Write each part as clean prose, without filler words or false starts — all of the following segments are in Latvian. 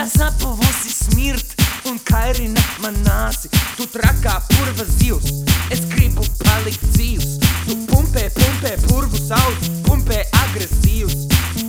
Zapavosi smirt un kairina man nāsi. Tu trakā purva zivs, es gribu palikt dzīvs. Tu pumpē purvu sauc, pumpē agresīvs.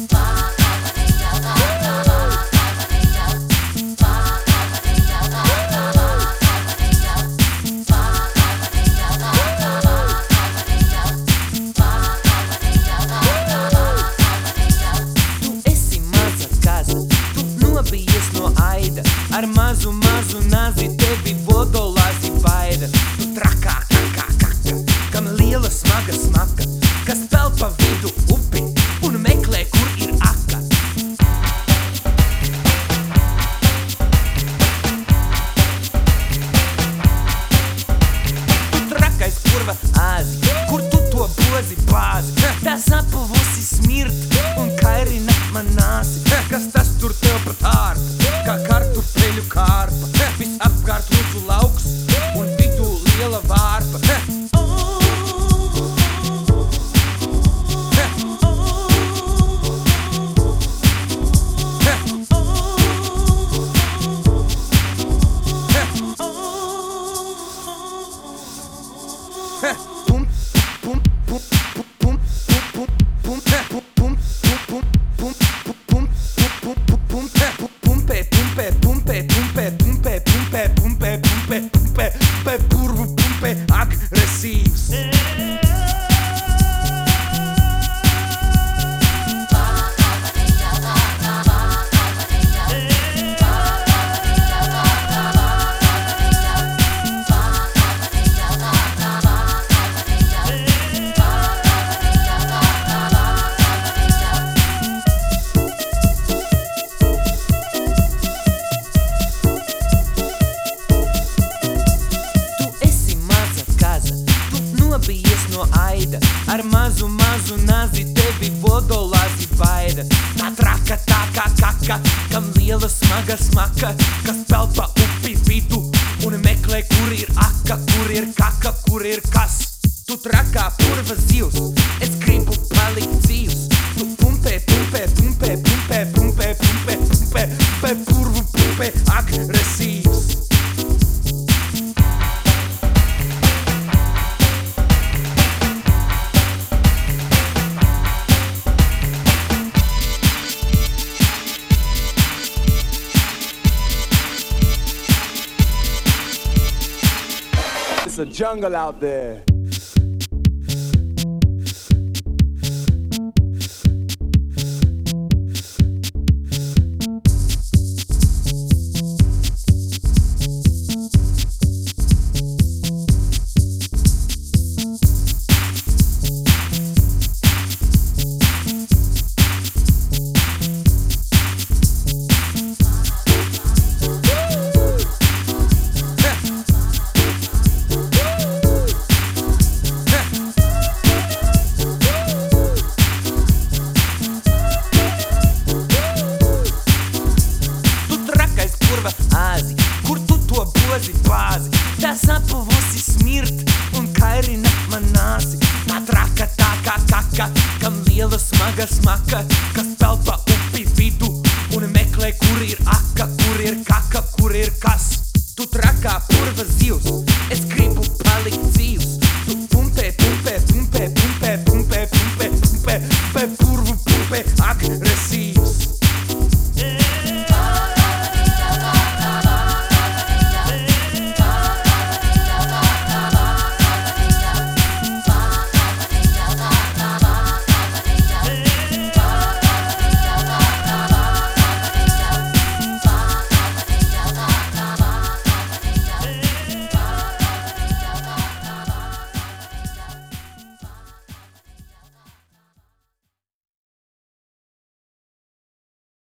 Ar mazu nazi tevi vodolāzi baida. Tu trakā kaka, kam liela smaga smaka, kas pel pa vidu upi un meklē, kur ir aka. Tu trakais purva āzi, kur tu to bozi bāzi. Tā zapavosi smirt un kairina man nāsi. Kas tas tur tev pat ārta, kā kartupeļu kārpa. Visapkārt lūdzu lauks un vidū liela vārpa. Purvu pumpē agresīvs. No aida, ar mazu nazi tevi vodolāzi baida. Tā traka, tā kā kaka, kam liela smaga smaka, kas pel pa upi vidu un meklē, kur ir aka, kur ir kaka, kur ir kas. Tu trakā purva zivs, es gribu palikt dzīvs. Tu pumpē purvu pumpē agresīvs. It's a jungle out there. Āzi, kur tu to bozi bāzi. Tā zapavosi smirt un kairina man nāsi. Tā traka, tā kā kaka, kam liela smaga smaka, kas pel pa upi vidu un meklē, kur ir aka, kur ir kaka, kur ir kas. Tu trakā purva zivs,